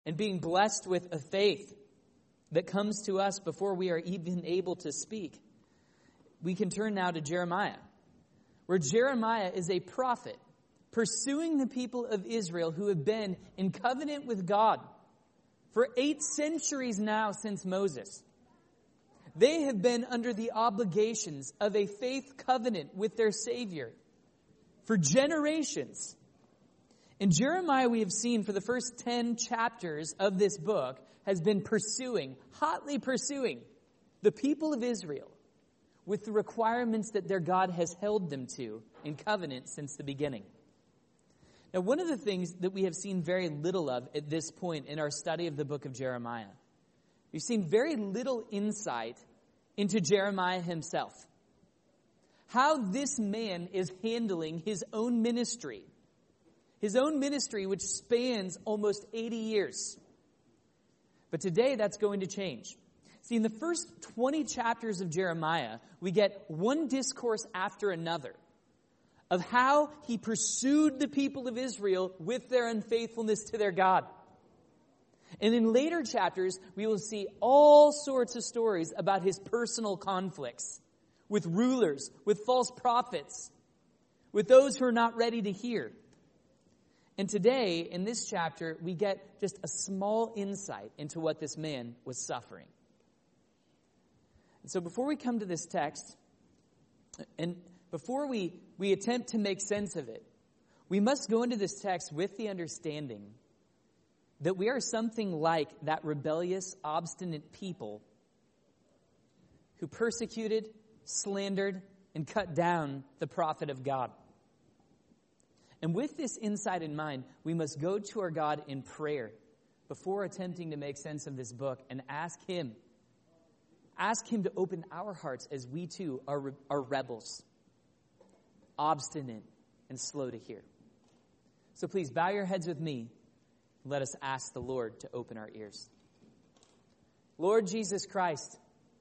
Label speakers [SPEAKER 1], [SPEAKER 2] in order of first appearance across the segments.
[SPEAKER 1] and being blessed with a faith that comes to us before we are even able to speak. We can turn now to Jeremiah, where Jeremiah is a prophet pursuing the people of Israel who have been in covenant with God for 8 centuries now since Moses. They have been under the obligations of a faith covenant with their Savior for generations. And Jeremiah, we have seen for the first 10 chapters of this book, has been hotly pursuing the people of Israel with the requirements that their God has held them to in covenant since the beginning. Now, one of the things that we have seen very little of at this point in our study of the book of Jeremiah, we've seen very little insight into Jeremiah himself. How this man is handling his own ministry. His own ministry, which spans almost 80 years. But today, that's going to change. See, in the first 20 chapters of Jeremiah, we get one discourse after another of how he pursued the people of Israel with their unfaithfulness to their God. And in later chapters, we will see all sorts of stories about his personal conflicts with rulers, with false prophets, with those who are not ready to hear. And today, in this chapter, we get just a small insight into what this man was suffering. And so before we come to this text, and before we attempt to make sense of it, we must go into this text with the understanding that we are something like that rebellious, obstinate people who persecuted, slandered, and cut down the prophet of God. And with this insight in mind, we must go to our God in prayer before attempting to make sense of this book and ask Him to open our hearts as we too are rebels, obstinate, and slow to hear. So please bow your heads with me. Let us ask the Lord to open our ears. Lord Jesus Christ,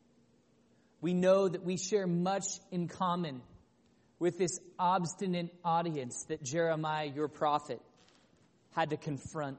[SPEAKER 1] we know that we share much in common with this obstinate audience that Jeremiah, your prophet, had to confront.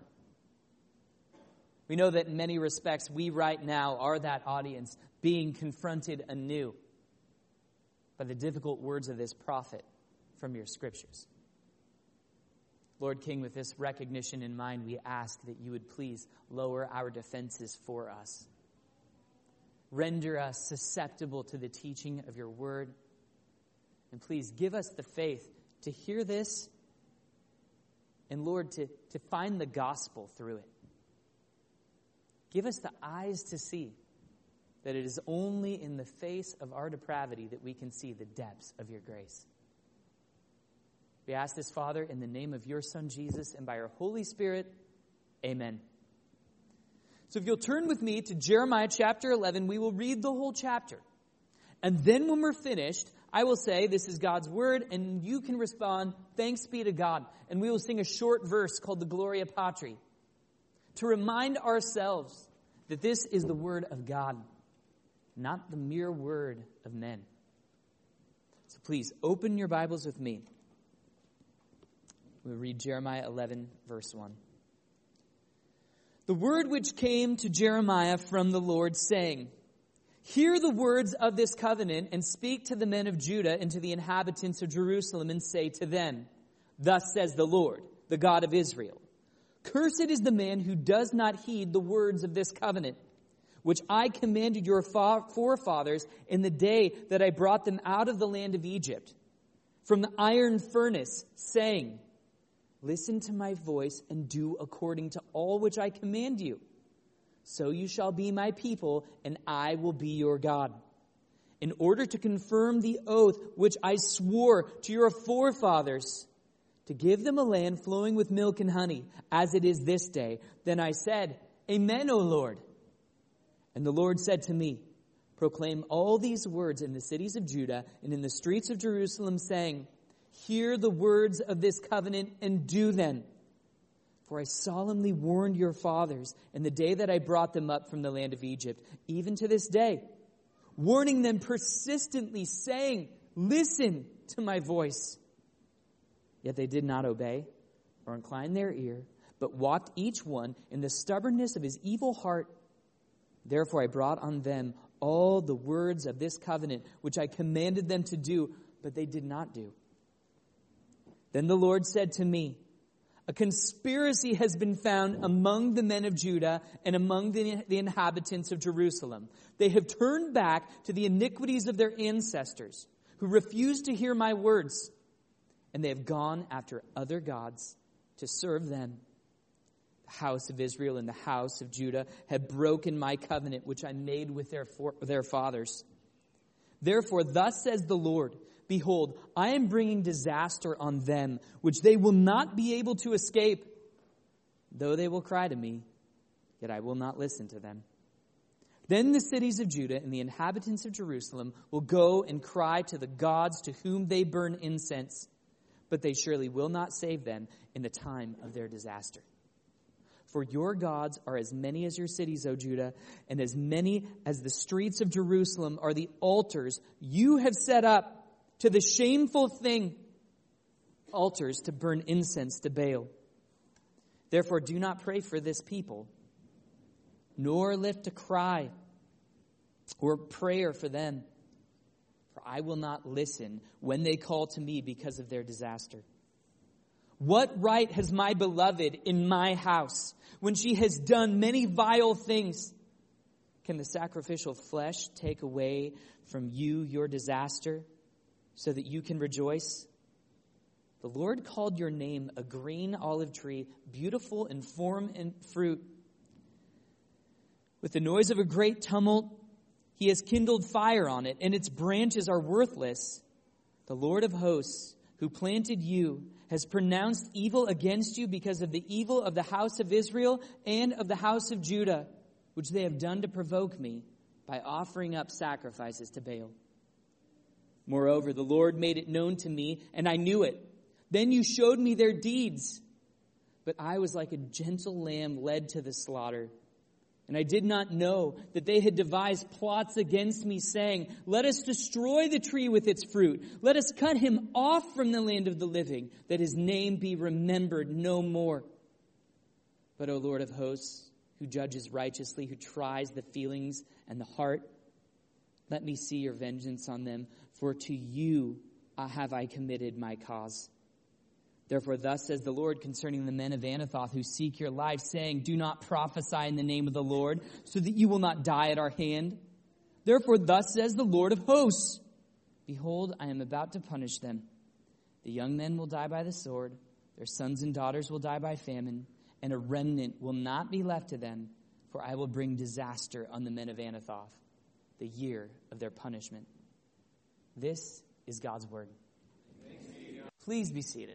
[SPEAKER 1] We know that in many respects, we right now are that audience being confronted anew by the difficult words of this prophet from your scriptures. Lord King, with this recognition in mind, we ask that you would please lower our defenses for us. Render us susceptible to the teaching of your word. And please give us the faith to hear this and, Lord, to find the gospel through it. Give us the eyes to see that it is only in the face of our depravity that we can see the depths of your grace. We ask this, Father, in the name of your Son, Jesus, and by your Holy Spirit. Amen. So if you'll turn with me to Jeremiah chapter 11, we will read the whole chapter. And then when we're finished, I will say, this is God's word, and you can respond, thanks be to God. And we will sing a short verse called the Gloria Patri to remind ourselves that this is the word of God, not the mere word of men. So please, open your Bibles with me. We'll read Jeremiah 11, verse 1. The word which came to Jeremiah from the Lord, saying, Hear the words of this covenant, and speak to the men of Judah and to the inhabitants of Jerusalem, and say to them, Thus says the Lord, the God of Israel, Cursed is the man who does not heed the words of this covenant, which I commanded your forefathers in the day that I brought them out of the land of Egypt, from the iron furnace, saying, Listen to my voice and do according to all which I command you. So you shall be my people, and I will be your God. In order to confirm the oath which I swore to your forefathers, to give them a land flowing with milk and honey, as it is this day. Then I said, Amen, O Lord. And the Lord said to me, Proclaim all these words in the cities of Judah and in the streets of Jerusalem, saying, Hear the words of this covenant and do them. For I solemnly warned your fathers in the day that I brought them up from the land of Egypt, even to this day, warning them persistently, saying, Listen to my voice. Yet they did not obey or incline their ear, but walked each one in the stubbornness of his evil heart. Therefore I brought on them all the words of this covenant, which I commanded them to do, but they did not do. Then the Lord said to me, a conspiracy has been found among the men of Judah and among the inhabitants of Jerusalem. They have turned back to the iniquities of their ancestors, who refused to hear my words, and they have gone after other gods to serve them. The house of Israel and the house of Judah have broken my covenant, which I made with their fathers. Therefore, thus says the Lord, behold, I am bringing disaster on them, which they will not be able to escape. Though they will cry to me, yet I will not listen to them. Then the cities of Judah and the inhabitants of Jerusalem will go and cry to the gods to whom they burn incense, but they surely will not save them in the time of their disaster. For your gods are as many as your cities, O Judah, and as many as the streets of Jerusalem are the altars you have set up to the shameful thing, altars to burn incense to Baal. Therefore do not pray for this people, nor lift a cry or prayer for them, for I will not listen when they call to me because of their disaster. What right has my beloved in my house when she has done many vile things? Can the sacrificial flesh take away from you your disaster so that you can rejoice? The Lord called your name a green olive tree, beautiful in form and fruit. With the noise of a great tumult, he has kindled fire on it, and its branches are worthless. The Lord of hosts, who planted you, has pronounced evil against you because of the evil of the house of Israel and of the house of Judah, which they have done to provoke me by offering up sacrifices to Baal. Moreover, the Lord made it known to me, and I knew it. Then you showed me their deeds. But I was like a gentle lamb led to the slaughter. And I did not know that they had devised plots against me, saying, let us destroy the tree with its fruit. Let us cut him off from the land of the living, that his name be remembered no more. But, O Lord of hosts, who judges righteously, who tries the feelings and the heart, let me see your vengeance on them, for to you have I committed my cause. Therefore, thus says the Lord concerning the men of Anathoth who seek your life, saying, do not prophesy in the name of the Lord, so that you will not die at our hand. Therefore, thus says the Lord of hosts, behold, I am about to punish them. The young men will die by the sword, their sons and daughters will die by famine, and a remnant will not be left to them, for I will bring disaster on the men of Anathoth, the year of their punishment. This is God's word. Please be seated.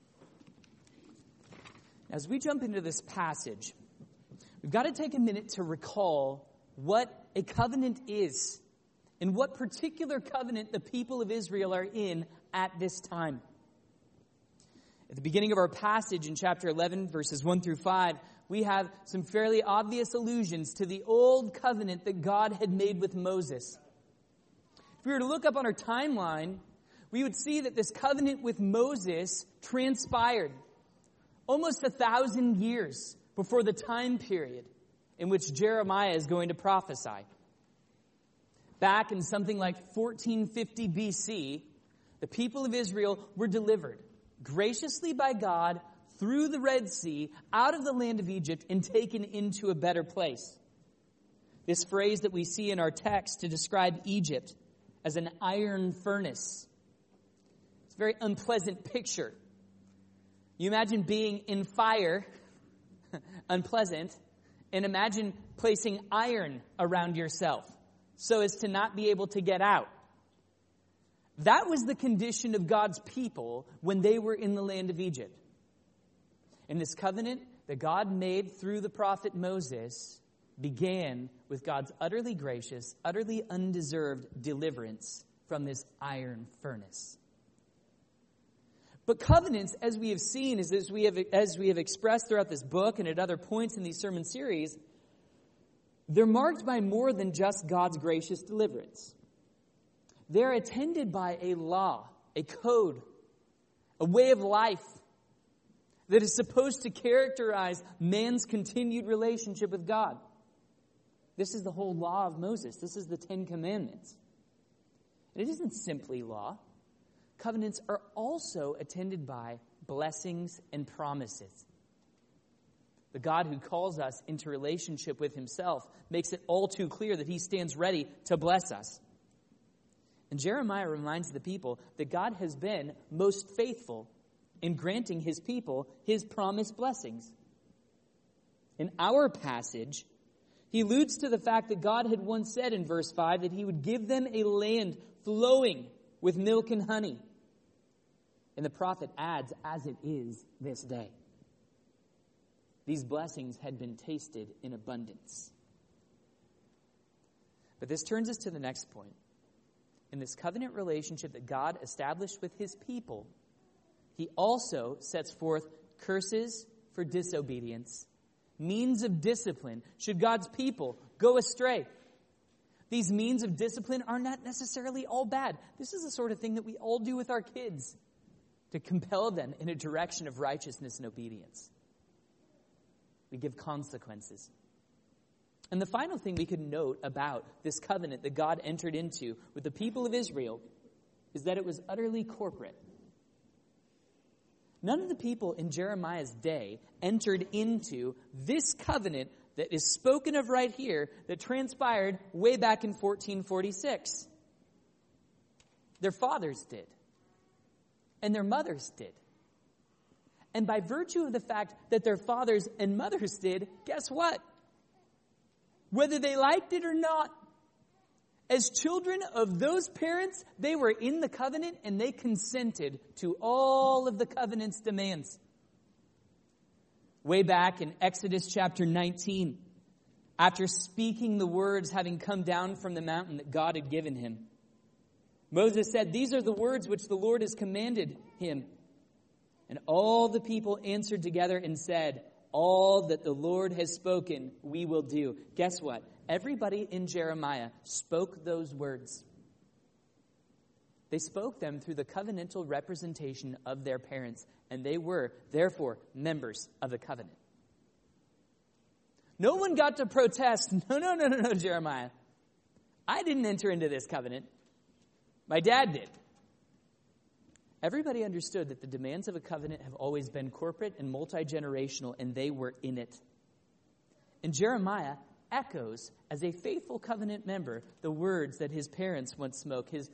[SPEAKER 1] As we jump into this passage, we've got to take a minute to recall what a covenant is and what particular covenant the people of Israel are in at this time. At the beginning of our passage in chapter 11, verses 1 through 5, we have some fairly obvious allusions to the old covenant that God had made with Moses. If we were to look up on our timeline, we would see that this covenant with Moses transpired almost 1,000 years before the time period in which Jeremiah is going to prophesy. Back in something like 1450 BC, the people of Israel were delivered graciously by God through the Red Sea out of the land of Egypt and taken into a better place. This phrase that we see in our text to describe Egypt as an iron furnace. It's a very unpleasant picture. You imagine being in fire, unpleasant, and imagine placing iron around yourself so as to not be able to get out. That was the condition of God's people when they were in the land of Egypt. And this covenant that God made through the prophet Moses began with God's utterly gracious, utterly undeserved deliverance from this iron furnace. But covenants, as we have seen, as we have expressed throughout this book and at other points in these sermon series, they're marked by more than just God's gracious deliverance. They're attended by a law, a code, a way of life, that is supposed to characterize man's continued relationship with God. This is the whole law of Moses. This is the Ten Commandments. And it isn't simply law. Covenants are also attended by blessings and promises. The God who calls us into relationship with himself makes it all too clear that he stands ready to bless us. And Jeremiah reminds the people that God has been most faithful in granting his people his promised blessings. In our passage, he alludes to the fact that God had once said in verse 5 that he would give them a land flowing with milk and honey. And the prophet adds, as it is this day. These blessings had been tasted in abundance. But this turns us to the next point. In this covenant relationship that God established with his people, he also sets forth curses for disobedience, means of discipline should God's people go astray. These means of discipline are not necessarily all bad. This is the sort of thing that we all do with our kids to compel them in a direction of righteousness and obedience. We give consequences. And the final thing we could note about this covenant that God entered into with the people of Israel is that it was utterly corporate. None of the people in Jeremiah's day entered into this covenant that is spoken of right here that transpired way back in 1446. Their fathers did. And their mothers did. And by virtue of the fact that their fathers and mothers did, guess what? Whether they liked it or not, as children of those parents, they were in the covenant and they consented to all of the covenant's demands. Way back in Exodus chapter 19, after speaking the words having come down from the mountain that God had given him, Moses said, "These are the words which the Lord has commanded him." And all the people answered together and said, "All that the Lord has spoken, we will do." Guess what? Everybody in Jeremiah spoke those words. They spoke them through the covenantal representation of their parents, and they were, therefore, members of the covenant. No one got to protest, no, Jeremiah. I didn't enter into this covenant. My dad did. Everybody understood that the demands of a covenant have always been corporate and multi-generational, and they were in it. And Jeremiah echoes, as a faithful covenant member, the words that his parents once spoke, his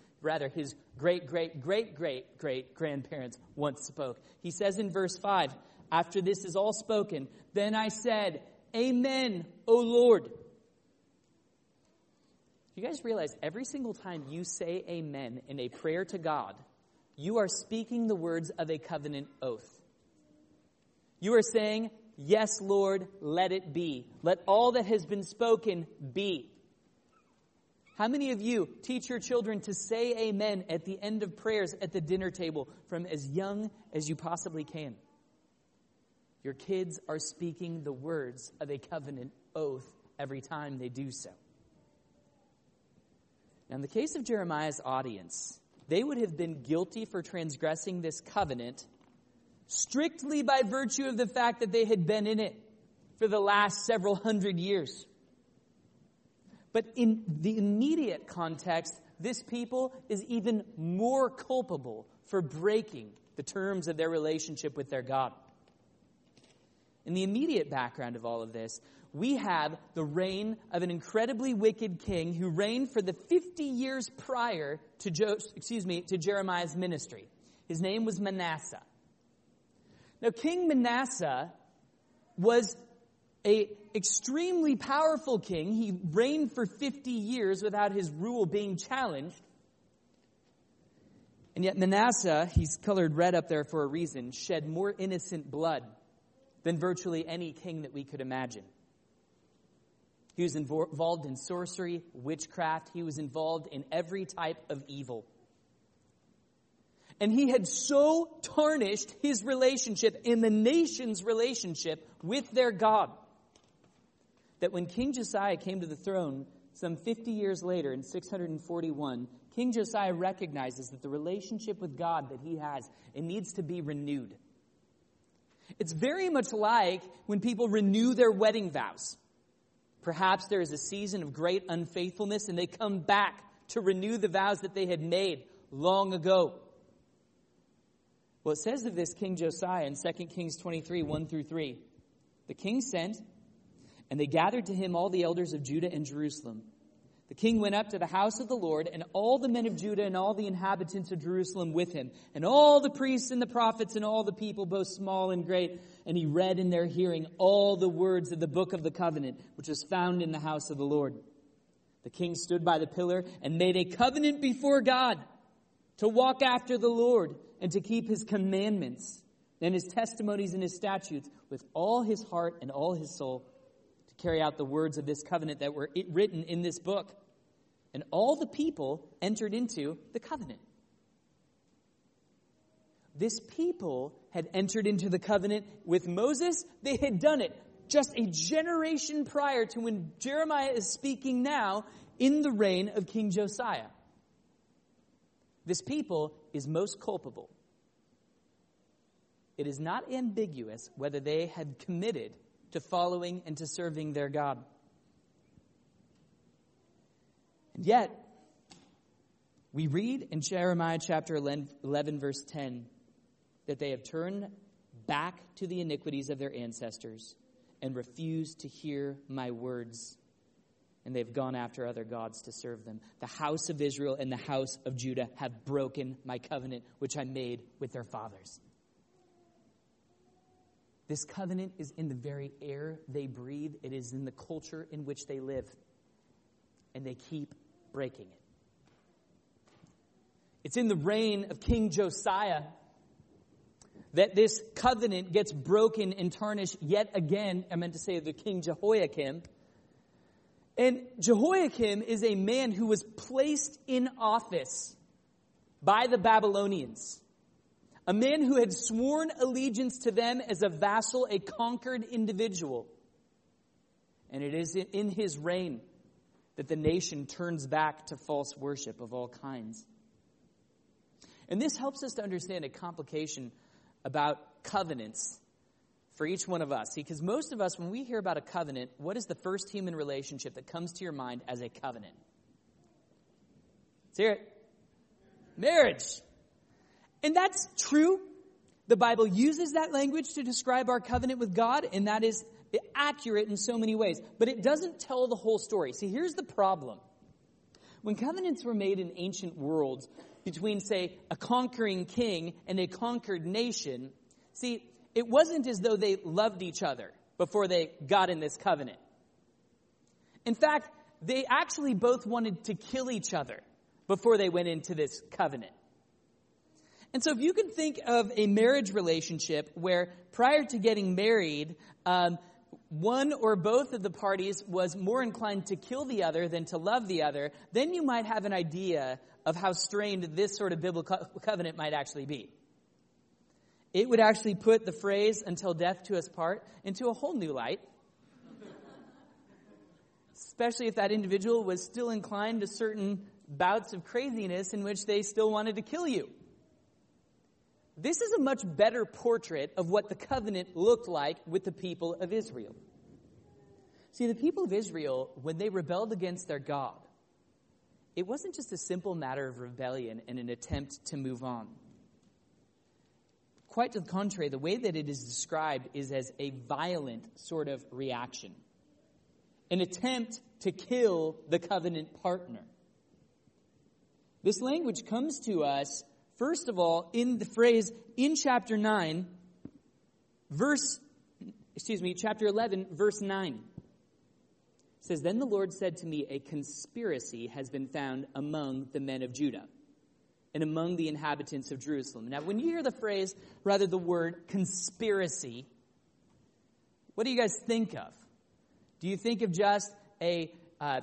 [SPEAKER 1] great-great-great-great-great-grandparents once spoke. He says in verse 5, after this is all spoken, "Then I said, Amen, O Lord." You guys realize every single time you say amen in a prayer to God, you are speaking the words of a covenant oath. You are saying, "Yes, Lord, let it be. Let all that has been spoken be." How many of you teach your children to say amen at the end of prayers at the dinner table from as young as you possibly can? Your kids are speaking the words of a covenant oath every time they do so. Now, in the case of Jeremiah's audience, they would have been guilty for transgressing this covenant strictly by virtue of the fact that they had been in it for the last several hundred years. But in the immediate context, this people is even more culpable for breaking the terms of their relationship with their God. In the immediate background of all of this, we have the reign of an incredibly wicked king who reigned for the 50 years prior to Jeremiah's ministry. His name was Manasseh. Now, King Manasseh was an extremely powerful king. He reigned for 50 years without his rule being challenged. And yet Manasseh, he's colored red up there for a reason, shed more innocent blood than virtually any king that we could imagine. He was involved in sorcery, witchcraft. He was involved in every type of evil. And he had so tarnished his relationship and the nation's relationship with their God that when King Josiah came to the throne some 50 years later in 641, King Josiah recognizes that the relationship with God that he has, it needs to be renewed. It's very much like when people renew their wedding vows. Perhaps there is a season of great unfaithfulness and they come back to renew the vows that they had made long ago. Well, it says of this King Josiah in 2 Kings 23, 1 through 3. The king sent, and they gathered to him all the elders of Judah and Jerusalem. The king went up to the house of the Lord, and all the men of Judah and all the inhabitants of Jerusalem with him, and all the priests and the prophets and all the people, both small and great. And he read in their hearing all the words of the book of the covenant, which was found in the house of the Lord. The king stood by the pillar and made a covenant before God to walk after the Lord and to keep his commandments and his testimonies and his statutes with all his heart and all his soul, to carry out the words of this covenant that were written in this book. And all the people entered into the covenant. This people had entered into the covenant with Moses. They had done it just a generation prior to when Jeremiah is speaking now in the reign of King Josiah. This people is most culpable. It is not ambiguous whether they had committed to following and to serving their God. And yet, we read in Jeremiah chapter 11, verse 10, that they have turned back to the iniquities of their ancestors and refused to hear my words. And they've gone after other gods to serve them. The house of Israel and the house of Judah have broken my covenant, which I made with their fathers. This covenant is in the very air they breathe. It is in the culture in which they live. And they keep breaking it. It's in the reign of King Josiah that this covenant gets broken and tarnished yet again. I meant to say the King Jehoiakim. And Jehoiakim is a man who was placed in office by the Babylonians. A man who had sworn allegiance to them as a vassal, a conquered individual. And it is in his reign that the nation turns back to false worship of all kinds. And this helps us to understand a complication about covenants for each one of us. See, because most of us, when we hear about a covenant, what is the first human relationship that comes to your mind as a covenant? Let's hear it. Marriage. And that's true. The Bible uses that language to describe our covenant with God, and that is accurate in so many ways. But it doesn't tell the whole story. See, here's the problem. When covenants were made in ancient worlds between, say, a conquering king and a conquered nation, see, it wasn't as though they loved each other before they got in this covenant. In fact, they actually both wanted to kill each other before they went into this covenant. And so if you can think of a marriage relationship where prior to getting married, one or both of the parties was more inclined to kill the other than to love the other, then you might have an idea of how strained this sort of biblical covenant might actually be. It would actually put the phrase, "until death do us part," into a whole new light. Especially if that individual was still inclined to certain bouts of craziness in which they still wanted to kill you. This is a much better portrait of what the covenant looked like with the people of Israel. See, the people of Israel, when they rebelled against their God, it wasn't just a simple matter of rebellion and an attempt to move on. Quite to the contrary, the way that it is described is as a violent sort of reaction. An attempt to kill the covenant partner. This language comes to us, first of all, in the phrase in chapter 11, verse 9. It says, "Then the Lord said to me, a conspiracy has been found among the men of Judah and among the inhabitants of Jerusalem." Now, when you hear the word conspiracy, what do you guys think of? Do you think of just a,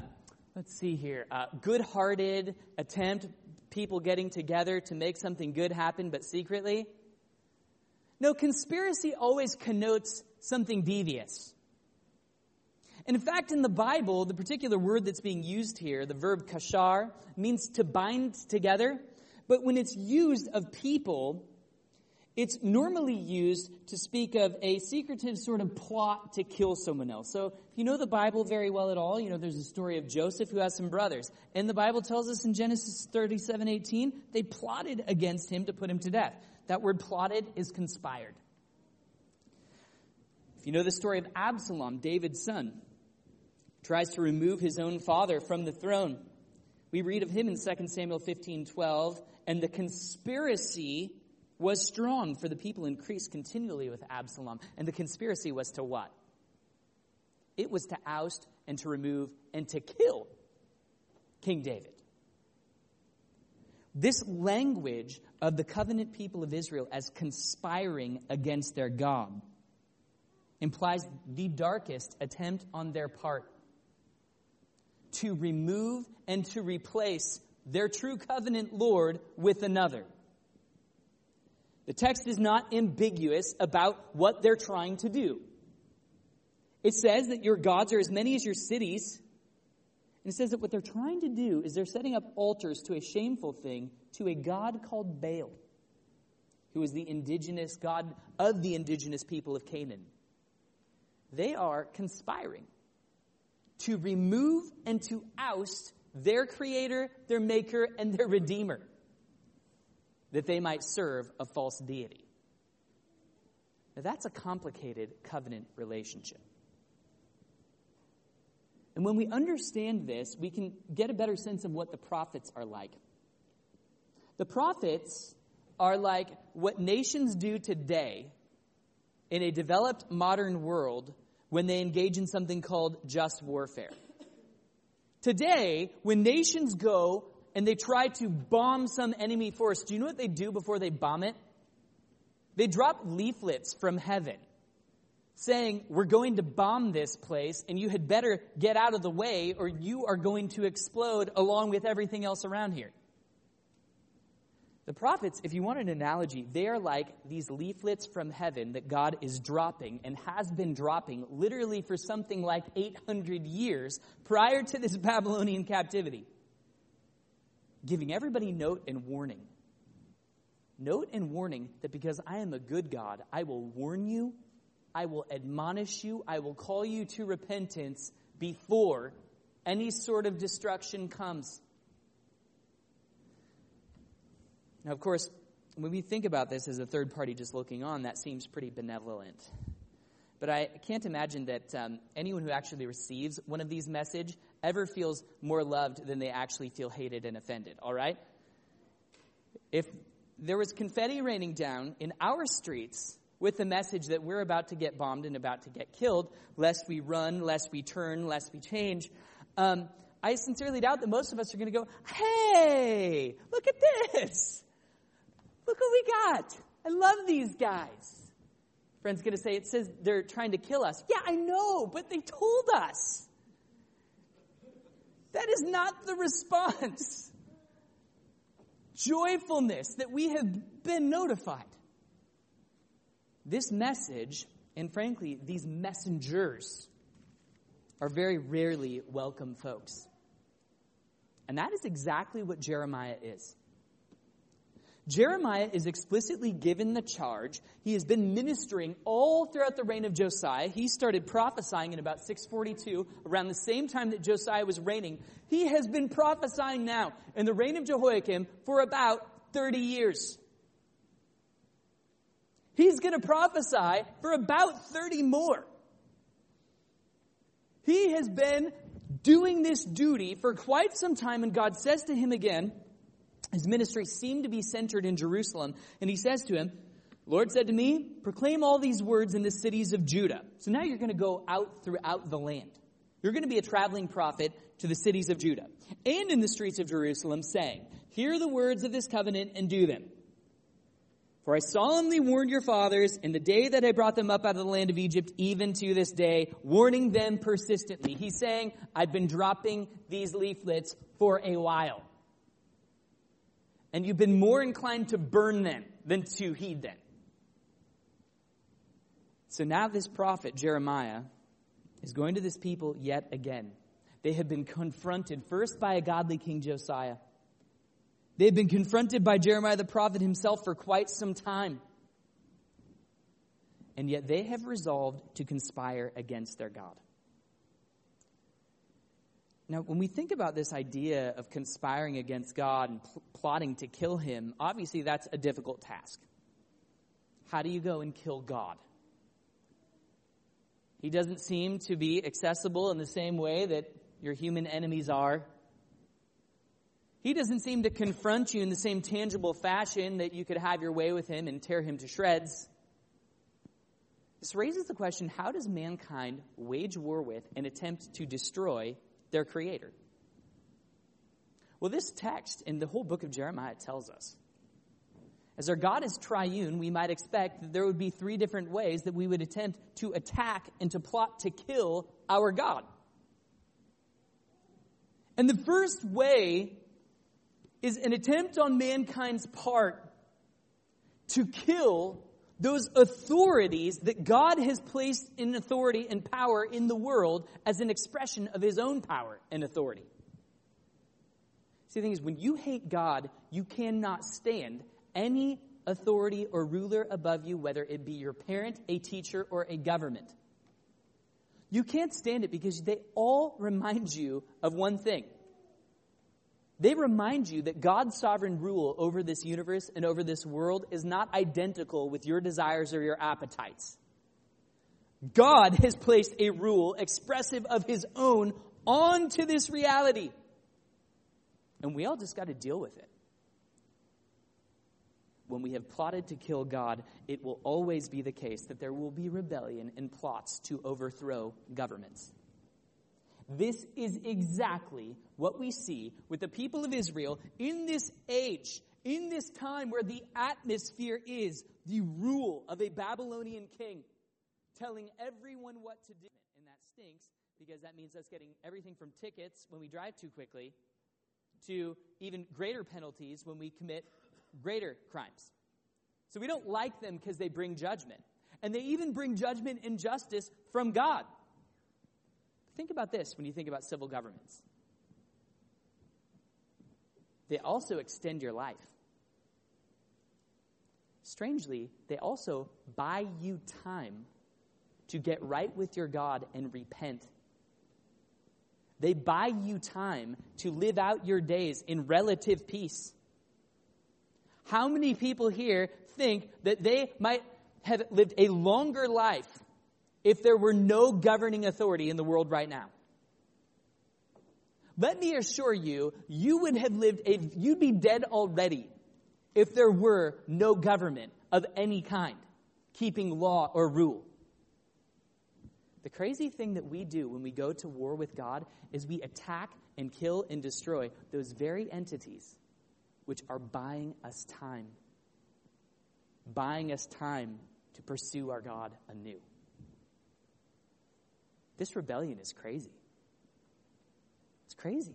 [SPEAKER 1] good-hearted attempt, people getting together to make something good happen, but secretly? No, conspiracy always connotes something devious. And in fact, in the Bible, the particular word that's being used here, the verb kashar, means to bind together. But when it's used of people, it's normally used to speak of a secretive sort of plot to kill someone else. So if you know the Bible very well at all, you know there's a story of Joseph who has some brothers. And the Bible tells us in Genesis 37:18, they plotted against him to put him to death. That word plotted is conspired. If you know the story of Absalom, David's son, tries to remove his own father from the throne. We read of him in 2 Samuel 15:12, and the conspiracy was strong, for the people increased continually with Absalom. And the conspiracy was to what? It was to oust and to remove and to kill King David. This language of the covenant people of Israel as conspiring against their God implies the darkest attempt on their part to remove and to replace their true covenant Lord with another. The text is not ambiguous about what they're trying to do. It says that your gods are as many as your cities. And it says that what they're trying to do is they're setting up altars to a shameful thing, to a god called Baal, who is the indigenous god of the indigenous people of Canaan. They are conspiring to remove and to oust their creator, their maker, and their redeemer, that they might serve a false deity. Now that's a complicated covenant relationship. And when we understand this, we can get a better sense of what the prophets are like. The prophets are like what nations do today in a developed modern world when they engage in something called just warfare. Today, when nations go and they try to bomb some enemy force, do you know what they do before they bomb it? They drop leaflets from heaven saying, we're going to bomb this place and you had better get out of the way or you are going to explode along with everything else around here. The prophets, if you want an analogy, they are like these leaflets from heaven that God is dropping and has been dropping literally for something like 800 years prior to this Babylonian captivity, giving everybody note and warning. Note and warning that because I am a good God, I will warn you, I will admonish you, I will call you to repentance before any sort of destruction comes. Now, of course, when we think about this as a third party just looking on, that seems pretty benevolent. But I can't imagine that anyone who actually receives one of these messages ever feels more loved than they actually feel hated and offended, all right? If there was confetti raining down in our streets with the message that we're about to get bombed and about to get killed, lest we run, lest we turn, lest we change, I sincerely doubt that most of us are going to go, hey, look at this. Look what we got. I love these guys. Friend's going to say, it says they're trying to kill us. Yeah, I know, but they told us. That is not the response. Joyfulness that we have been notified. This message, and frankly, these messengers, are very rarely welcome folks. And that is exactly what Jeremiah is. Jeremiah is explicitly given the charge. He has been ministering all throughout the reign of Josiah. He started prophesying in about 642, around the same time that Josiah was reigning. He has been prophesying now in the reign of Jehoiakim for about 30 years. He's going to prophesy for about 30 more. He has been doing this duty for quite some time, and God says to him again, his ministry seemed to be centered in Jerusalem, and he says to him, Lord said to me, proclaim all these words in the cities of Judah. So now you're going to go out throughout the land. You're going to be a traveling prophet to the cities of Judah and in the streets of Jerusalem, saying, hear the words of this covenant and do them. For I solemnly warned your fathers in the day that I brought them up out of the land of Egypt, even to this day, warning them persistently. He's saying, I've been dropping these leaflets for a while. And you've been more inclined to burn them than to heed them. So now this prophet, Jeremiah, is going to this people yet again. They have been confronted first by a godly King Josiah. They've been confronted by Jeremiah the prophet himself for quite some time. and yet they have resolved to conspire against their God. Now, when we think about this idea of conspiring against God and plotting to kill him, obviously that's a difficult task. How do you go and kill God? He doesn't seem to be accessible in the same way that your human enemies are. He doesn't seem to confront you in the same tangible fashion that you could have your way with him and tear him to shreds. This raises the question, how does mankind wage war with and attempt to destroy their Creator? Well, this text in the whole book of Jeremiah tells us. As our God is triune, we might expect that there would be 3 different ways that we would attempt to attack and to plot to kill our God. And the first way is an attempt on mankind's part to kill those authorities that God has placed in authority and power in the world as an expression of his own power and authority. See, the thing is, when you hate God, you cannot stand any authority or ruler above you, whether it be your parent, a teacher, or a government. You can't stand it because they all remind you of one thing. They remind you that God's sovereign rule over this universe and over this world is not identical with your desires or your appetites. God has placed a rule expressive of his own onto this reality. And we all just got to deal with it. When we have plotted to kill God, it will always be the case that there will be rebellion and plots to overthrow governments. This is exactly what we see with the people of Israel in this age, in this time where the atmosphere is the rule of a Babylonian king telling everyone what to do. And that stinks because that means us getting everything from tickets when we drive too quickly to even greater penalties when we commit greater crimes. So we don't like them because they bring judgment. And they even bring judgment and justice from God. Think about this when you think about civil governments. They also extend your life. Strangely, they also buy you time to get right with your God and repent. They buy you time to live out your days in relative peace. How many people here think that they might have lived a longer life if there were no governing authority in the world right now? Let me assure you, you would have you'd be dead already if there were no government of any kind keeping law or rule. The crazy thing that we do when we go to war with God is we attack and kill and destroy those very entities which are buying us time to pursue our God anew. This rebellion is crazy. It's crazy.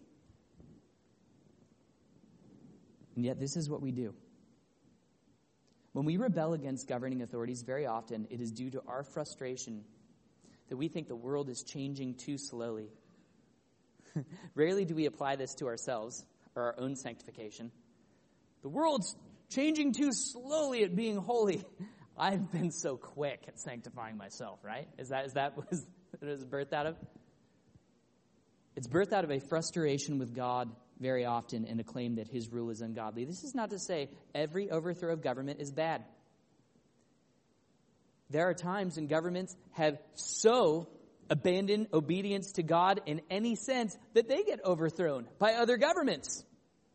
[SPEAKER 1] And yet this is what we do. When we rebel against governing authorities, very often it is due to our frustration that we think the world is changing too slowly. Rarely do we apply this to ourselves or our own sanctification. The world's changing too slowly at being holy. I've been so quick at sanctifying myself, right? Is that what it is birthed out of? It's birthed out of a frustration with God very often and a claim that his rule is ungodly. This is not to say every overthrow of government is bad. There are times when governments have so abandoned obedience to God in any sense that they get overthrown by other governments.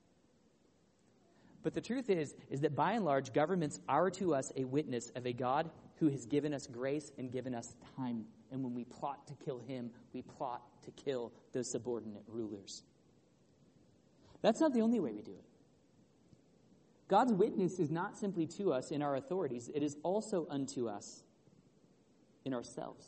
[SPEAKER 1] But the truth is that by and large, governments are to us a witness of a God who has given us grace and given us time. And when we plot to kill him, we plot to kill those subordinate rulers. That's not the only way we do it. God's witness is not simply to us in our authorities. It is also unto us in ourselves.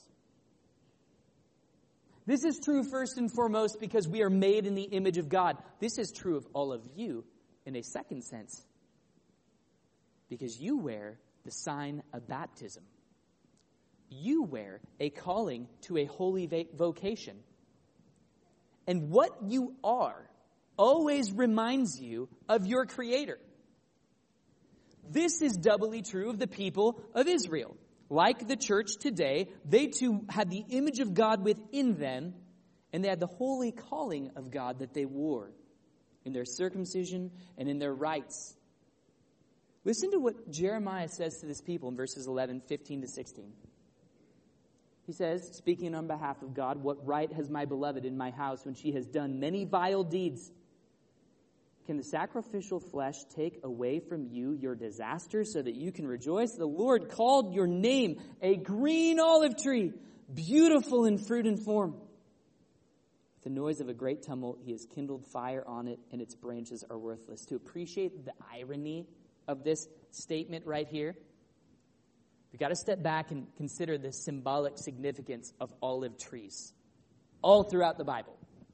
[SPEAKER 1] This is true first and foremost because we are made in the image of God. This is true of all of you in a second sense because you wear the sign of baptism. You wear a calling to a holy vocation. And what you are always reminds you of your Creator. This is doubly true of the people of Israel. Like the church today, they too had the image of God within them, and they had the holy calling of God that they wore in their circumcision and in their rites. Listen to what Jeremiah says to this people in verses 11, 15 to 16. He says, speaking on behalf of God, "What right has my beloved in my house when she has done many vile deeds? Can the sacrificial flesh take away from you your disaster so that you can rejoice? The Lord called your name a green olive tree, beautiful in fruit and form. With the noise of a great tumult, he has kindled fire on it, and its branches are worthless." To appreciate the irony of this statement right here, we've got to step back and consider the symbolic significance of olive trees all throughout the Bible.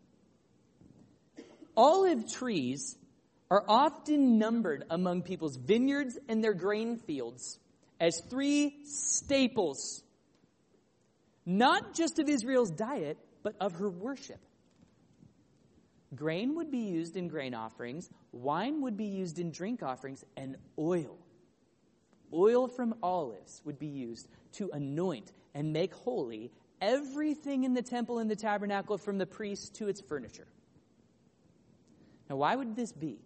[SPEAKER 1] Olive trees are often numbered among people's vineyards and their grain fields as three staples, not just of Israel's diet, but of her worship. Grain would be used in grain offerings, wine would be used in drink offerings, and oil from olives would be used to anoint and make holy everything in the temple and the tabernacle, from the priest to its furniture. Now, why would this be?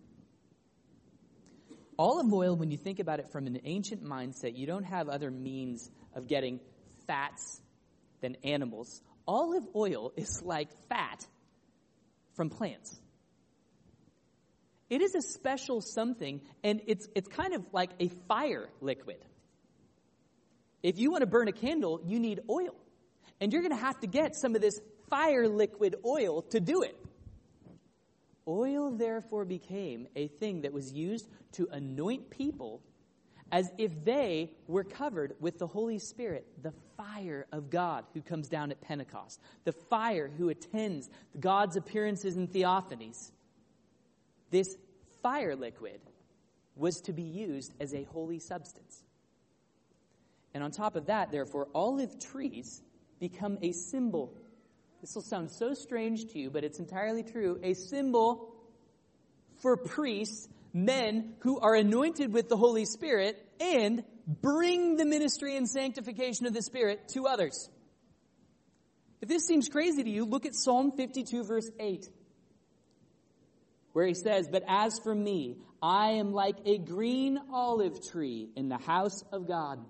[SPEAKER 1] Olive oil, when you think about it from an ancient mindset, you don't have other means of getting fats than animals. Olive oil is like fat from plants. It is a special something, and it's kind of like a fire liquid. If you want to burn a candle, you need oil. And you're going to have to get some of this fire liquid oil to do it. Oil, therefore, became a thing that was used to anoint people as if they were covered with the Holy Spirit, the fire of God who comes down at Pentecost, the fire who attends God's appearances and theophanies. This fire liquid was to be used as a holy substance. And on top of that, therefore, olive trees become a symbol. This will sound so strange to you, but it's entirely true. A symbol for priests, men who are anointed with the Holy Spirit and bring the ministry and sanctification of the Spirit to others. If this seems crazy to you, look at Psalm 52, verse 8, where he says, "But as for me, I am like a green olive tree in the house of God."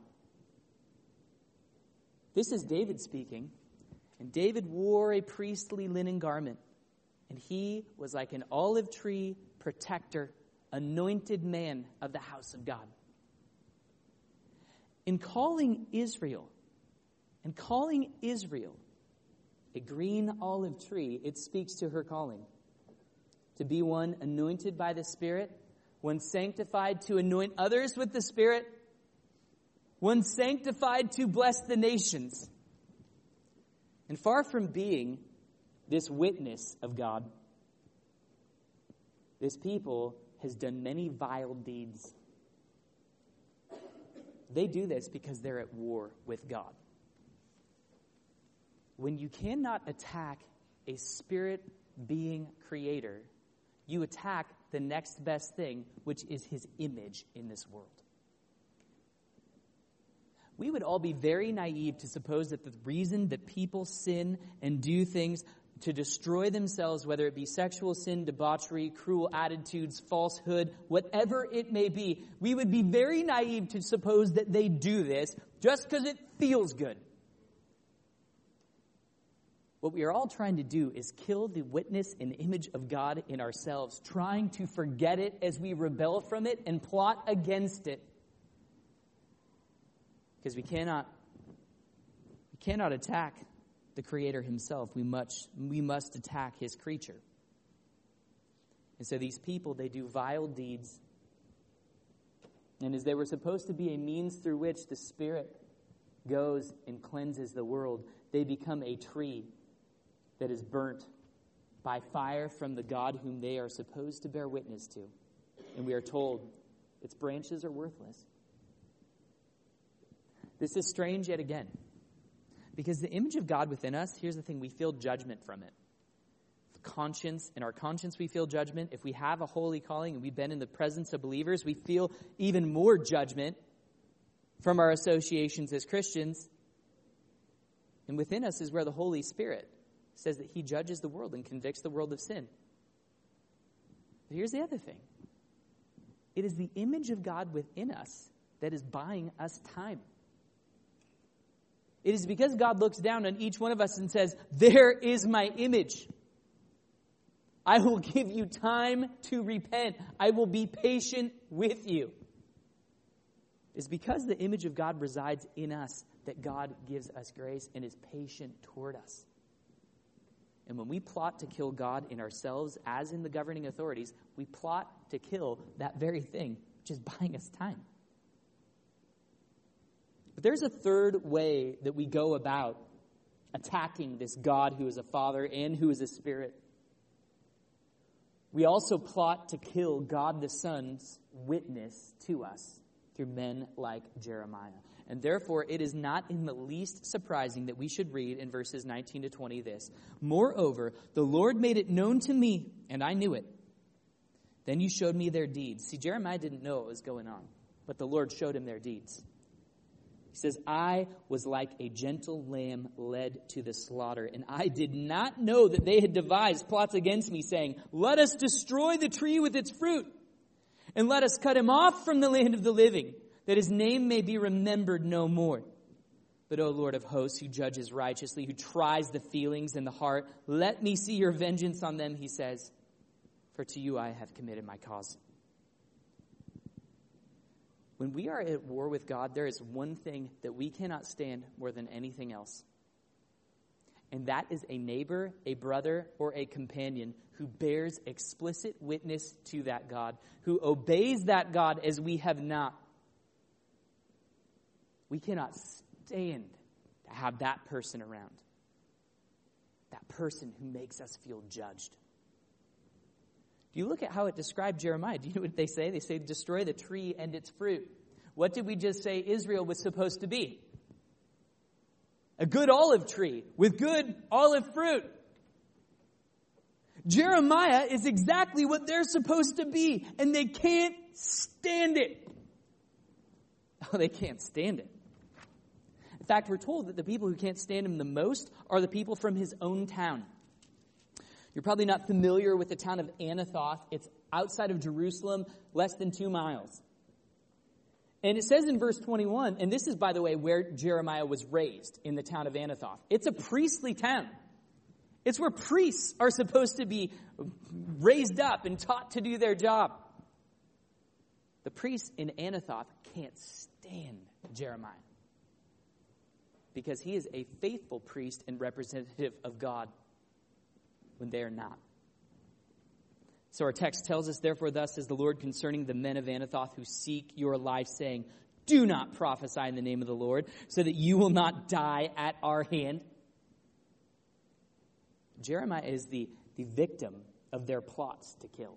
[SPEAKER 1] This is David speaking. And David wore a priestly linen garment, and he was like an olive tree protector, anointed man of the house of God. In calling Israel a green olive tree, it speaks to her calling. To be one anointed by the Spirit, one sanctified to anoint others with the Spirit, one sanctified to bless the nations. And far from being this witness of God, this people has done many vile deeds. They do this because they're at war with God. When you cannot attack a spirit-being creator, you attack the next best thing, which is his image in this world. We would all be very naive to suppose that the reason that people sin and do things to destroy themselves, whether it be sexual sin, debauchery, cruel attitudes, falsehood, whatever it may be, we would be very naive to suppose that they do this just because it feels good. What we are all trying to do is kill the witness and image of God in ourselves, trying to forget it as we rebel from it and plot against it. Because we cannot attack the Creator himself. We must attack his creature. And so these people, they do vile deeds. And as they were supposed to be a means through which the Spirit goes and cleanses the world, they become a tree that is burnt by fire from the God whom they are supposed to bear witness to. And we are told its branches are worthless. This is strange yet again. Because the image of God within us, here's the thing, we feel judgment from it. In our conscience we feel judgment. If we have a holy calling and we've been in the presence of believers, we feel even more judgment. from our associations as Christians. And within us is where the Holy Spirit says that he judges the world and convicts the world of sin. But here's the other thing. It is the image of God within us that is buying us time. It is because God looks down on each one of us and says, there is my image. I will give you time to repent. I will be patient with you. It's because the image of God resides in us that God gives us grace and is patient toward us. And when we plot to kill God in ourselves, as in the governing authorities, we plot to kill that very thing, which is buying us time. But there's a third way that we go about attacking this God who is a Father and who is a Spirit. We also plot to kill God the Son's witness to us through men like Jeremiah. And therefore, it is not in the least surprising that we should read in verses 19 to 20 this. Moreover, the Lord made it known to me, and I knew it. Then you showed me their deeds. See, Jeremiah didn't know what was going on, but the Lord showed him their deeds. He says, I was like a gentle lamb led to the slaughter, and I did not know that they had devised plots against me, saying, let us destroy the tree with its fruit, and let us cut him off from the land of the living, that his name may be remembered no more. But, O Lord of hosts, who judges righteously, who tries the feelings and the heart, let me see your vengeance on them, he says, for to you I have committed my cause. When we are at war with God, there is one thing that we cannot stand more than anything else. And that is a neighbor, a brother, or a companion who bears explicit witness to that God, who obeys that God as we have not. We cannot stand to have that person around. That person who makes us feel judged. Do you look at how it described Jeremiah? Do you know what they say? They say, destroy the tree and its fruit. What did we just say Israel was supposed to be? A good olive tree with good olive fruit. Jeremiah is exactly what they're supposed to be, and they can't stand it. Oh, they can't stand it. In fact, we're told that the people who can't stand him the most are the people from his own town. You're probably not familiar with the town of Anathoth. It's outside of Jerusalem, less than 2 miles. And it says in verse 21, and this is, by the way, where Jeremiah was raised, in the town of Anathoth. It's a priestly town. It's where priests are supposed to be raised up and taught to do their job. The priests in Anathoth can't stand Jeremiah because he is a faithful priest and representative of God when they are not. So our text tells us, therefore, thus says the Lord concerning the men of Anathoth who seek your life, saying, do not prophesy in the name of the Lord, so that you will not die at our hand. Jeremiah is the victim of their plots to kill.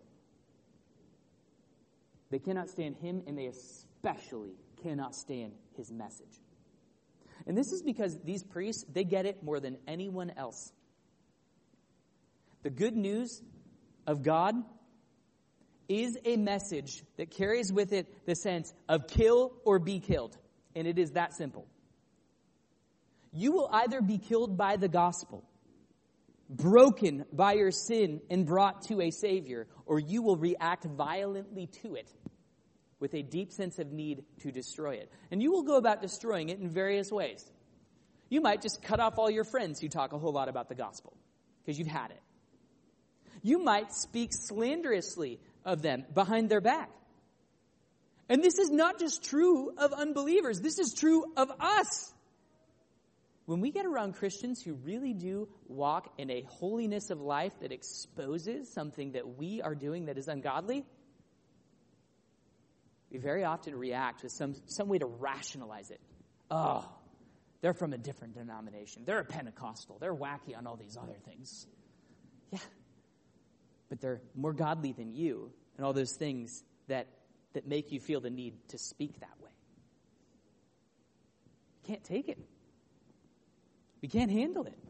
[SPEAKER 1] They cannot stand him, and they especially cannot stand his message. And this is because these priests, they get it more than anyone else. The good news of God is a message that carries with it the sense of kill or be killed. And it is that simple. You will either be killed by the gospel, broken by your sin and brought to a Savior, or you will react violently to it with a deep sense of need to destroy it. And you will go about destroying it in various ways. You might just cut off all your friends who talk a whole lot about the gospel because you've had it. You might speak slanderously of them behind their back. And this is not just true of unbelievers. This is true of us. When we get around Christians who really do walk in a holiness of life that exposes something that we are doing that is ungodly, we very often react with some way to rationalize it. Oh, they're from a different denomination. They're a Pentecostal. They're wacky on all these other things. Yeah. But they're more godly than you and all those things that make you feel the need to speak that way. We can't take it. We can't handle it.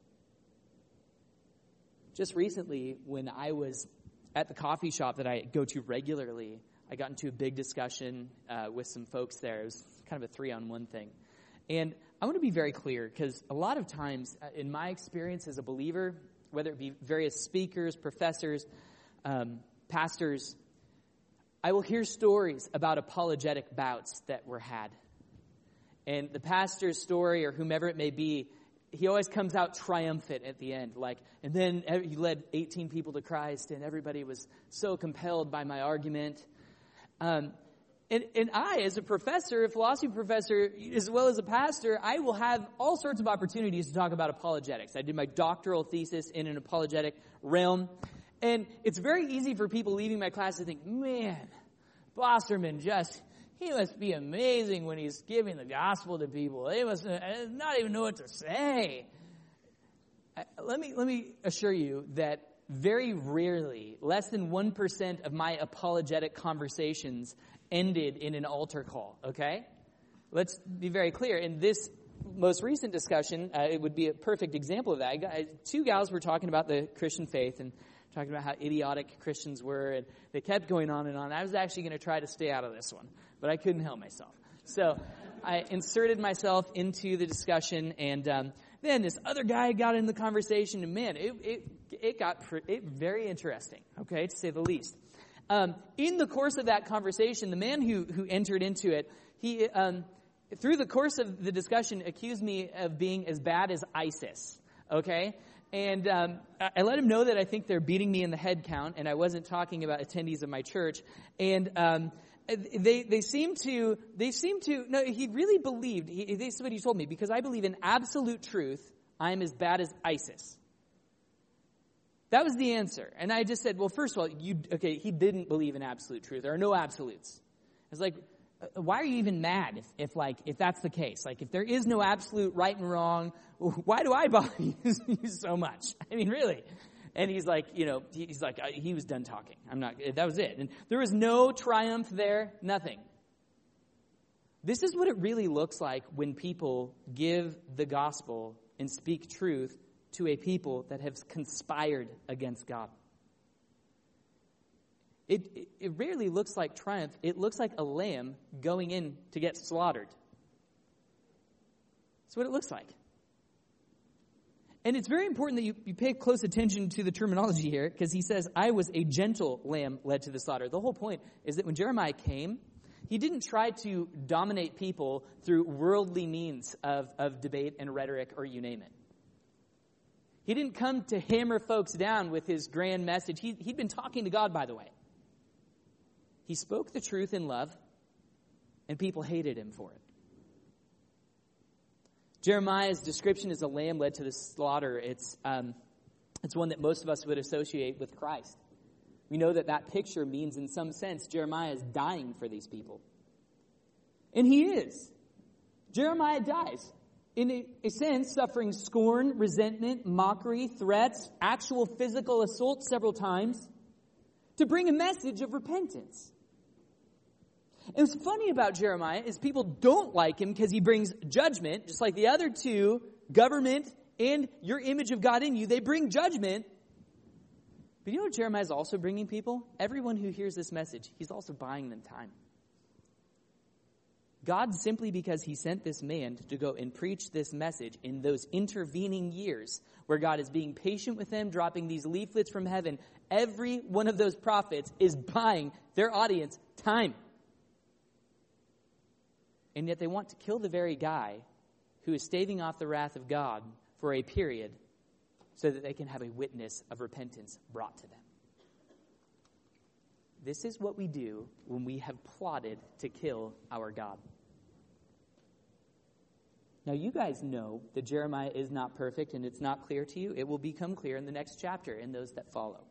[SPEAKER 1] Just recently, when I was at the coffee shop that I go to regularly, I got into a big discussion with some folks there. It was kind of a 3-on-1 thing. And I want to be very clear, because a lot of times, in my experience as a believer, whether it be various speakers, professors, pastors, I will hear stories about apologetic bouts that were had. And the pastor's story, or whomever it may be, he always comes out triumphant at the end. And then he led 18 people to Christ, and everybody was so compelled by my argument. And I, as a professor, a philosophy professor, as well as a pastor, I will have all sorts of opportunities to talk about apologetics. I did my doctoral thesis in an apologetic realm. And it's very easy for people leaving my class to think, man, Bosserman he must be amazing when he's giving the gospel to people. They must not even know what to say. Let me assure you that very rarely, less than 1% of my apologetic conversations ended in an altar call, okay? Let's be very clear. In this most recent discussion, it would be a perfect example of that. Two gals were talking about the Christian faith and talking about how idiotic Christians were, and they kept going on and on. I was actually going to try to stay out of this one, but I couldn't help myself. So I inserted myself into the discussion, and then this other guy got in the conversation, and man, it got very interesting, okay, to say the least. In the course of that conversation, the man who entered into it, he, through the course of the discussion, accused me of being as bad as ISIS, okay? And I let him know that I think they're beating me in the head count, and I wasn't talking about attendees of my church. And they seem to, no, he really believed, this is what he told me, because I believe in absolute truth, I am as bad as ISIS. That was the answer. And I just said, well, first of all, he didn't believe in absolute truth. There are no absolutes. I was like, why are you even mad if that's the case? Like, if there is no absolute right and wrong, why do I bother you so much? I mean, really. And he's like, he was done talking. That was it. And there was no triumph there, nothing. This is what it really looks like when people give the gospel and speak truth to a people that have conspired against God. It rarely looks like triumph. It looks like a lamb going in to get slaughtered. That's what it looks like. And it's very important that you pay close attention to the terminology here, because he says, I was a gentle lamb led to the slaughter. The whole point is that when Jeremiah came, he didn't try to dominate people through worldly means of debate and rhetoric, or you name it. He didn't come to hammer folks down with his grand message. He'd been talking to God, by the way. He spoke the truth in love, and people hated him for it. Jeremiah's description as a lamb led to the slaughter, it's one that most of us would associate with Christ. We know that picture means, in some sense, Jeremiah is dying for these people. And he is. Jeremiah dies. In a sense, suffering scorn, resentment, mockery, threats, actual physical assault several times, to bring a message of repentance. And what's funny about Jeremiah is people don't like him because he brings judgment, just like the other two, government and your image of God in you, they bring judgment. But you know what Jeremiah is also bringing people? Everyone who hears this message, he's also buying them time. God, simply because he sent this man to go and preach this message in those intervening years where God is being patient with them, dropping these leaflets from heaven, every one of those prophets is buying their audience time. And yet they want to kill the very guy who is staving off the wrath of God for a period so that they can have a witness of repentance brought to them. This is what we do when we have plotted to kill our God. Now, you guys know that Jeremiah is not perfect and it's not clear to you. It will become clear in the next chapter and those that follow.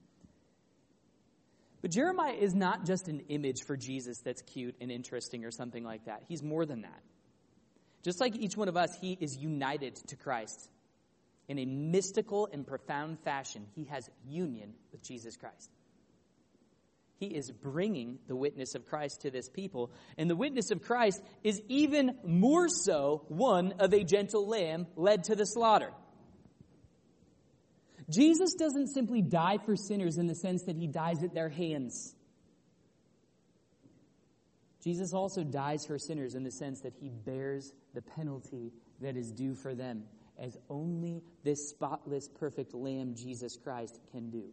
[SPEAKER 1] But Jeremiah is not just an image for Jesus that's cute and interesting or something like that. He's more than that. Just like each one of us, he is united to Christ in a mystical and profound fashion. He has union with Jesus Christ. He is bringing the witness of Christ to this people. And the witness of Christ is even more so one of a gentle lamb led to the slaughter. Jesus doesn't simply die for sinners in the sense that he dies at their hands. Jesus also dies for sinners in the sense that he bears the penalty that is due for them, as only this spotless, perfect Lamb, Jesus Christ, can do.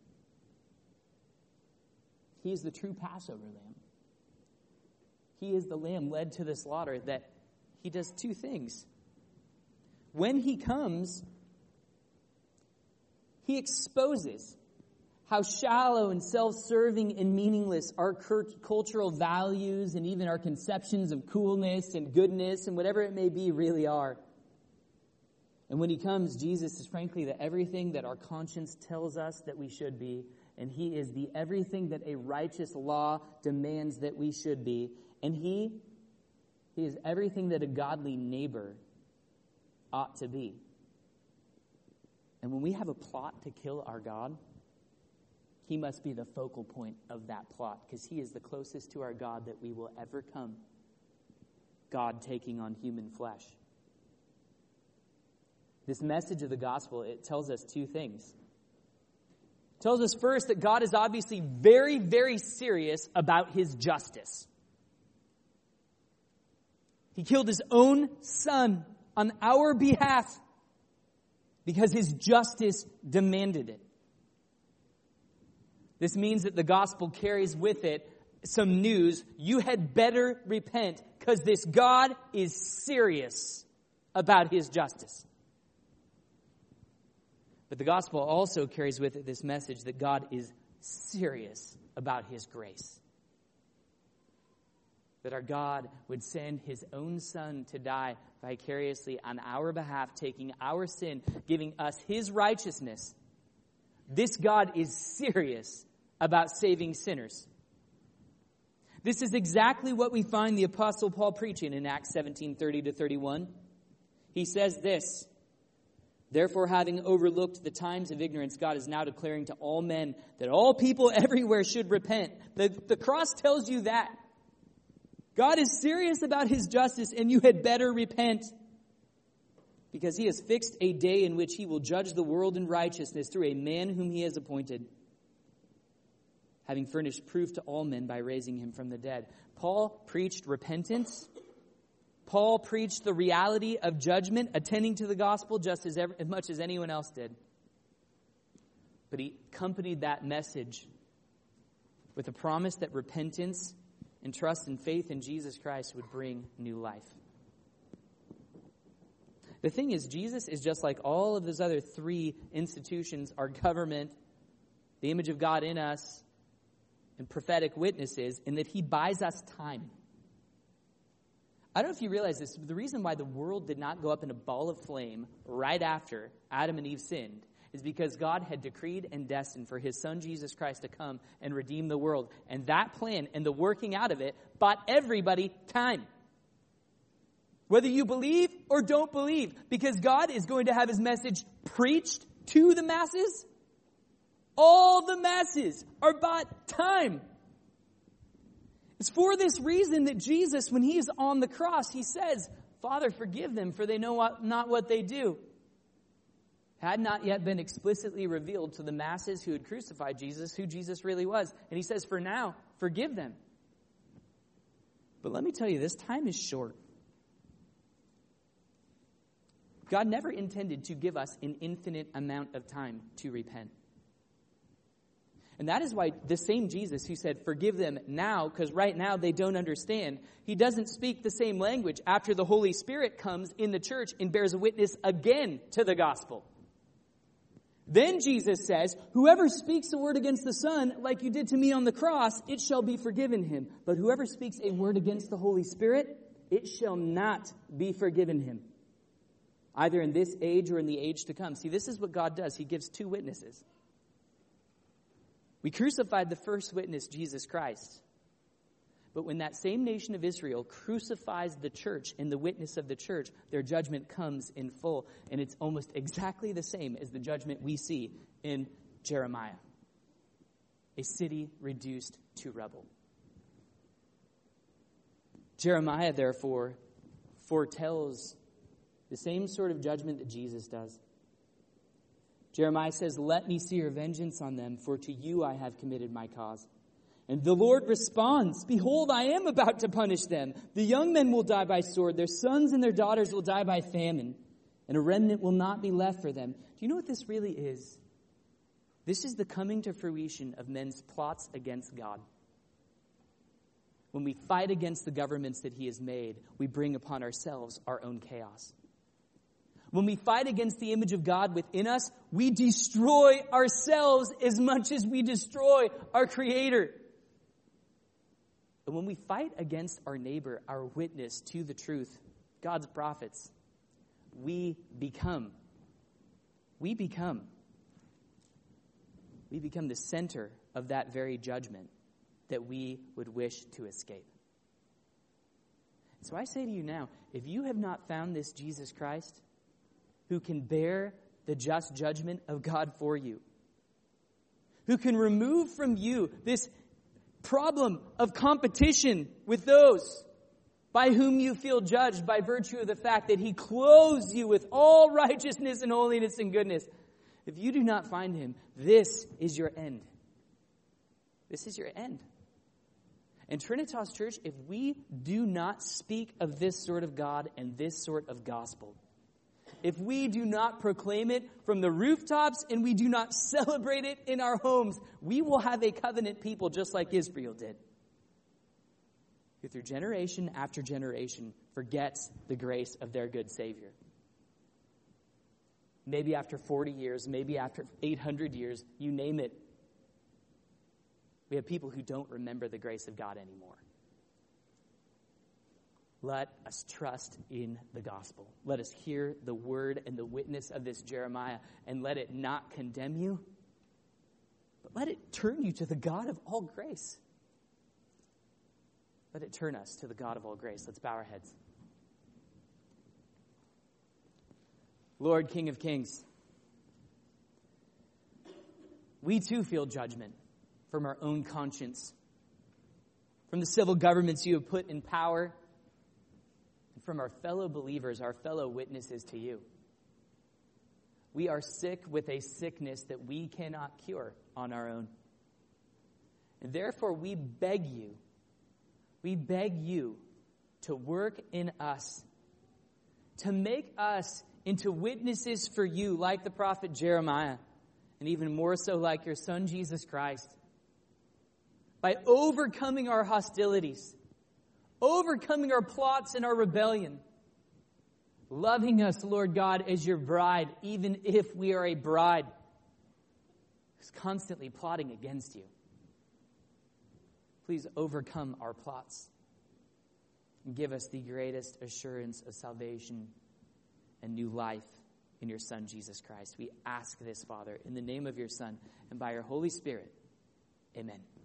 [SPEAKER 1] He is the true Passover lamb. He is the lamb led to the slaughter that he does two things. When he comes, he exposes how shallow and self-serving and meaningless our cultural values and even our conceptions of coolness and goodness and whatever it may be really are. And when he comes, Jesus is frankly the everything that our conscience tells us that we should be, and he is the everything that a righteous law demands that we should be, and he is everything that a godly neighbor ought to be. And when we have a plot to kill our God, he must be the focal point of that plot, because he is the closest to our God that we will ever come. God taking on human flesh. This message of the gospel, it tells us two things. It tells us first that God is obviously very, very serious about his justice. He killed his own son on our behalf because his justice demanded it. This means that the gospel carries with it some news. You had better repent because this God is serious about his justice. But the gospel also carries with it this message that God is serious about his grace. That our God would send his own son to die vicariously on our behalf, taking our sin, giving us his righteousness. This God is serious about saving sinners. This is exactly what we find the Apostle Paul preaching in Acts 17:30-31. He says this, "Therefore, having overlooked the times of ignorance, God is now declaring to all men that all people everywhere should repent." The cross tells you that. God is serious about his justice, and you had better repent. Because he has fixed a day in which he will judge the world in righteousness through a man whom he has appointed, having furnished proof to all men by raising him from the dead. Paul preached repentance. Paul preached the reality of judgment, attending to the gospel just as much as anyone else did. But he accompanied that message with a promise that repentance and trust and faith in Jesus Christ would bring new life. The thing is, Jesus is just like all of those other three institutions, our government, the image of God in us, and prophetic witnesses, in that he buys us time. I don't know if you realize this, but the reason why the world did not go up in a ball of flame right after Adam and Eve sinned is because God had decreed and destined for his son Jesus Christ to come and redeem the world. And that plan and the working out of it bought everybody time. Whether you believe or don't believe, because God is going to have his message preached to the masses. All the masses are bought time. It's for this reason that Jesus, when he is on the cross, he says, "Father, forgive them, for they know not what they do." Had not yet been explicitly revealed to the masses who had crucified Jesus, who Jesus really was. And he says, for now, forgive them. But let me tell you, this time is short. God never intended to give us an infinite amount of time to repent. And that is why the same Jesus who said, forgive them now, because right now they don't understand, he doesn't speak the same language after the Holy Spirit comes in the church and bears witness again to the gospel. Then Jesus says, whoever speaks a word against the Son, like you did to me on the cross, it shall be forgiven him. But whoever speaks a word against the Holy Spirit, it shall not be forgiven him, either in this age or in the age to come. See, this is what God does. He gives two witnesses. We crucified the first witness, Jesus Christ. But when that same nation of Israel crucifies the church and the witness of the church, their judgment comes in full. And it's almost exactly the same as the judgment we see in Jeremiah. A city reduced to rubble. Jeremiah, therefore, foretells the same sort of judgment that Jesus does. Jeremiah says, let me see your vengeance on them, for to you I have committed my cause. And the Lord responds, "Behold, I am about to punish them. The young men will die by sword. Their sons and their daughters will die by famine. And a remnant will not be left for them." Do you know what this really is? This is the coming to fruition of men's plots against God. When we fight against the governments that he has made, we bring upon ourselves our own chaos. When we fight against the image of God within us, we destroy ourselves as much as we destroy our Creator. And when we fight against our neighbor, our witness to the truth, God's prophets, we become the center of that very judgment that we would wish to escape. So I say to you now, if you have not found this Jesus Christ, who can bear the just judgment of God for you, who can remove from you this problem of competition with those by whom you feel judged by virtue of the fact that he clothes you with all righteousness and holiness and goodness. If you do not find him, this is your end. This is your end. And Trinitas Church, if we do not speak of this sort of God and this sort of gospel, if we do not proclaim it from the rooftops and we do not celebrate it in our homes, we will have a covenant people just like Israel did, who through generation after generation forgets the grace of their good Savior. Maybe after 40 years, maybe after 800 years, you name it. We have people who don't remember the grace of God anymore. Let us trust in the gospel. Let us hear the word and the witness of this Jeremiah, and let it not condemn you, but let it turn you to the God of all grace. Let it turn us to the God of all grace. Let's bow our heads. Lord, King of Kings, we too feel judgment from our own conscience, from the civil governments you have put in power, and from our fellow believers, our fellow witnesses to you. We are sick with a sickness that we cannot cure on our own. And therefore we beg you to work in us, to make us into witnesses for you, like the prophet Jeremiah, and even more so like your Son, Jesus Christ, by overcoming our hostilities, overcoming our plots and our rebellion, loving us, Lord God, as your bride, even if we are a bride who's constantly plotting against you. Please overcome our plots and give us the greatest assurance of salvation and new life in your Son, Jesus Christ. We ask this, Father, in the name of your Son and by your Holy Spirit. Amen.